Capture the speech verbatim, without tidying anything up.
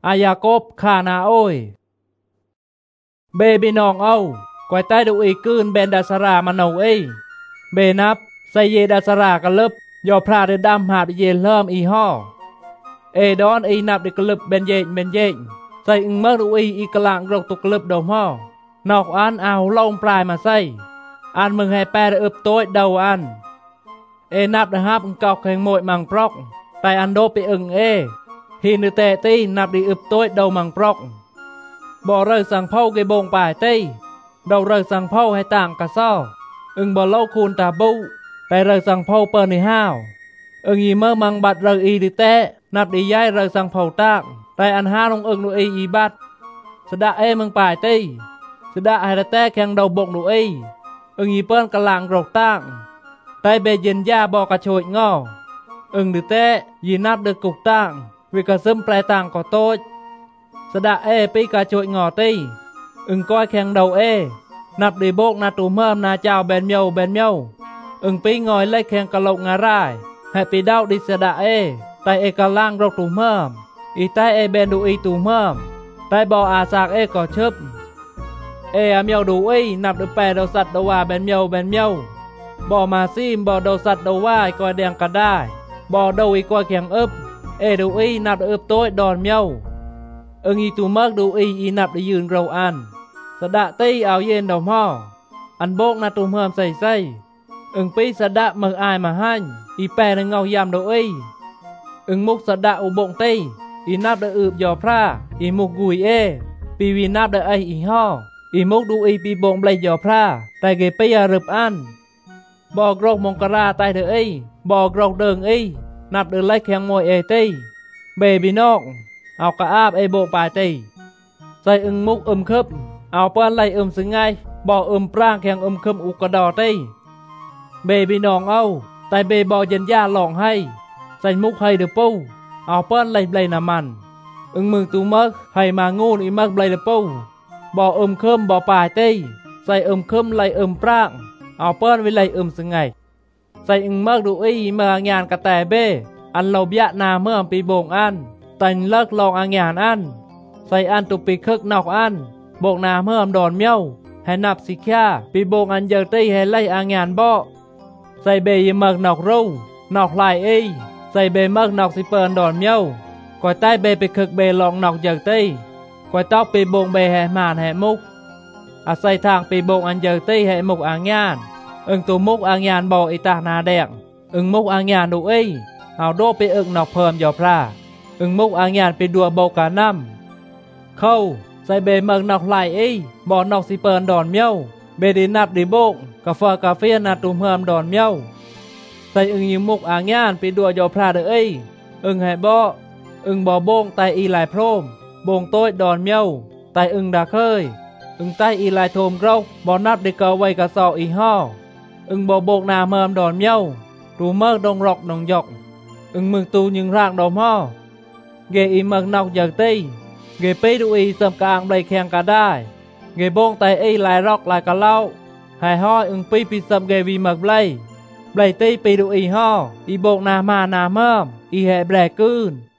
อายาโกบคานาโอยเบบีนองเอากวยใต้ดูอีกืนเบนดาสรามาโนเอเบนับไซเยดาสรากะลึบยอพระเดดำหาดเยเริ่มอีห่อเอดอนอีนับเดกลึบเบนเยงเบนเยงใส่อึงเมื่อดูอีอีกลางรกตุกลึบดมห่อนอกอันเอาลงปลายมาใส่อันมึงให้แปรอึบโต้เดาอันเอนับนะฮับอึงกอกแข่งมวยมังปรอกแต่อันโดไปอึงเอฮีนึเตตีนับดีอึบโต้เดามังปรอกบ่เรยสังเผาเกบงปลายตีเดาเรยสังเผาให้ต่างกะซ้ออึงบ่เล่าคูนตาบุแต่เรยสังเผาเปิลในห้าวอึงยีเมื่อมังบัดเรยอีดิเตนับดีย้ายเรยสังเผาตากแต่อันห้าลงอึงดูอีอีบัดสดาเอมึงปลายตีสดาไฮระแตแข่งเดาบกดูอีอึงยีเปิ้นกะลางรกตากแต่เบยินยาบอกระโชยงออึงดิเตยีนับเดือกุกตากวิกระซึมปลายต่างก่อโต้สดาเอปีกระโชยงอตีอึงก้อยแข่งเดาเอนับดีโบกนาตูเมื่อนาเจ้าเบนเมียวเบนเมียวอึงปีงอยเล็กแข่งกะโลกงาร่ายให้ปีดาวดิสดาเอแต่เอกะล่างรกตูเมื่ออีใต้เอเบนดูอีตูเมื่อแต่บออาสากเอก่อชึบเออเมียวดูอีนับดูแปรดาสัตว์ดว่าเบนเมียวเบนเมียวบอมาซีมบอดาสัตว์ดว่าก้อยแดงก็ได้บอดูอีก้อยแข่งอึบเอดูอีนับดูอึบโต้ดอนเมียวอึงอีตูเมื่อดูอีอีนับได้ยืนเราอันสดาตีเอาเย็นดอกห่ออันโบกนาตูเมื่อใส่ใส่อึงปีสดาเมื่ออายมาให้อีแปรในเงายามดูอีอึงมุกสดาอุบงตีอีนับได้อึบยอพระอีมุกกุยเอปีวีนับได้ไออีห่ออีมุกดูอีปีบงเบลยอพระแต่เกปียรึบอันบอกรกมงกราตายเด้ออีบอกรกเดิงอีนับเดินไล่แข่งมวยเอตีเบบีนอกเอากระอาบไอโบปายตีใส่อึงมุกอึมคึบเอาเปิ้นไล่อึมสึงไงบ่อึมปร่างแข่งอึมคึมอุกระดอตีเบบีนองเอาแต่เบบอเย็นยาหลองให้ใส่มุกให้เดือปูเอาเปิ้นไล่เบลน้ำมันอึงมึงตูมักให้มางูนอีมักเบลเดือปูบ่อึมคึมบ่ปายตีใส่อึมคึมไล่อึมปร่างเอาเปิ้นไว้ไล่อึมสึงไงใส่อึงมักดูอีเมื่องานกระแตเบอันเราเบียนาเมื่อปีโบงอันแต่งเลิกลองอางานอันใส่อันตุปีคึกนอกอันโบกนาเมื่อมดอนเมียวให้นับสิแค่ปีโบงอันเยอะตีให้ไล่อางานบ่ใส่เบยเมือกนอกรูนอกลายเอใส่เบเมือกนอกสิเปินดอนเมียวก่อยใต้เบไปคึกเบลองนอกเยอะตีก่อยตอกปีโบงเบแห่มานแห่มุกอาศัยทางปีโบงอันเยอะตีให้มุกอางานอึงตัวมุกอางานบ่อีตานาแดงอึงมุกอางานดูเอเอาโดไปอึงนอกเพิ่มยอพระอึงมุกอางานไปดัวโบกาน้ำเข้าใส่เบเมืองนอกลายเอบ่อนอกสิเปินดอนเมียวเบดีนับดีโบกกาแฟกาเฟ่นาตูเพิ่มดอนเมียวใส่อึงยิงมุกอางานไปดัวยอพระเด้อเออึงให้บ่อึงบ่โบงไตอีลายพรมโบงโต้ดอนเมียวไตอึงดาเคยอึงไตอีลายโทมกรกบ่นับได้เกาไว้กะซออีห่ออึงบ่โบกนาเพิ่มดอนเมียวตูเมิกดงรอกดงยกอึงมึงตูยิงร่างดอมห่อเกอีเมืองนอกเยอะตีเกปีดูอีเสริมกลางใบแข่งก็ได้เกบงไตอีลายรอกลายกะเล่าหายห้อยอึงปีปีเสริมเกวีเมืองใบใบตีปีดูอีห่ออีโบกนามานาเมิมอีแห่แบลกืน